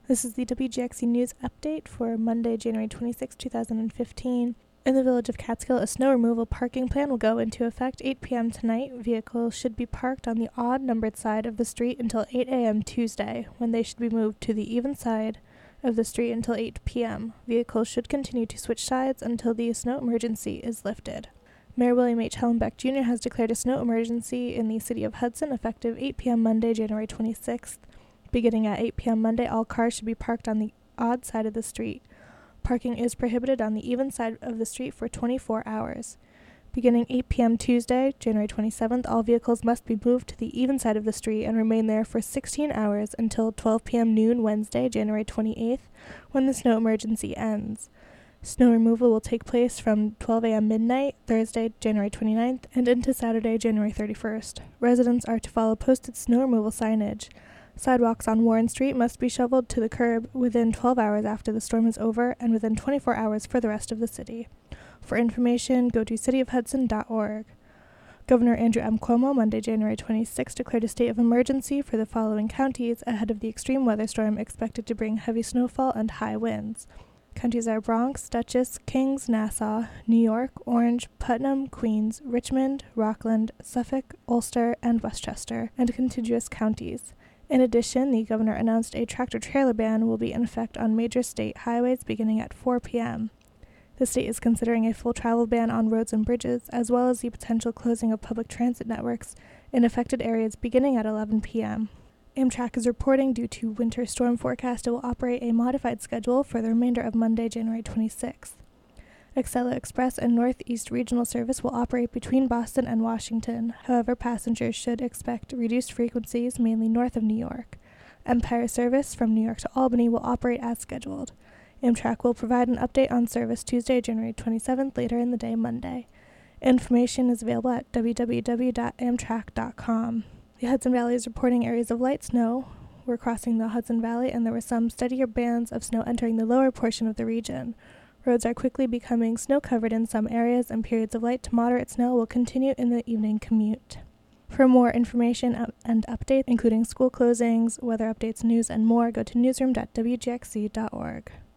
This is the WGXC News Update for Monday, January 26, 2015. In the village of Catskill, a snow removal parking plan will go into effect 8 p.m. tonight. Vehicles should be parked on the odd-numbered side of the street until 8 a.m. Tuesday, when they should be moved to the even side of the street until 8 p.m. Vehicles should continue to switch sides until the snow emergency is lifted. Mayor William H. Hellenbeck Jr. has declared a snow emergency in the city of Hudson effective 8 p.m. Monday, January 26th. Beginning at 8 p.m. Monday, all cars should be parked on the odd side of the street. Parking is prohibited on the even side of the street for 24 hours. Beginning 8 p.m. Tuesday, January 27th, all vehicles must be moved to the even side of the street and remain there for 16 hours until 12 p.m. noon Wednesday, January 28th, when the snow emergency ends. Snow removal will take place from 12 a.m. midnight, Thursday, January 29th, and into Saturday, January 31st. Residents are to follow posted snow removal signage. Sidewalks on Warren Street must be shoveled to the curb within 12 hours after the storm is over and within 24 hours for the rest of the city. For information, go to cityofhudson.org. Governor Andrew M. Cuomo, Monday, January 26, declared a state of emergency for the following counties ahead of the extreme weather storm expected to bring heavy snowfall and high winds. Counties are Bronx, Dutchess, Kings, Nassau, New York, Orange, Putnam, Queens, Richmond, Rockland, Suffolk, Ulster, and Westchester, and contiguous counties. In addition, the governor announced a tractor-trailer ban will be in effect on major state highways beginning at 4 p.m. The state is considering a full travel ban on roads and bridges, as well as the potential closing of public transit networks in affected areas beginning at 11 p.m. Amtrak is reporting due to winter storm forecast it will operate a modified schedule for the remainder of Monday, January 26th. Acela Express and Northeast Regional Service will operate between Boston and Washington. However, passengers should expect reduced frequencies, mainly north of New York. Empire Service from New York to Albany will operate as scheduled. Amtrak will provide an update on service Tuesday, January 27th, later in the day Monday. Information is available at www.amtrak.com. The Hudson Valley is reporting areas of light snow were crossing the Hudson Valley, and there were some steadier bands of snow entering the lower portion of the region. Roads are quickly becoming snow-covered in some areas, and periods of light to moderate snow will continue in the evening commute. For more information and updates, including school closings, weather updates, news, and more, go to newsroom.wgxc.org.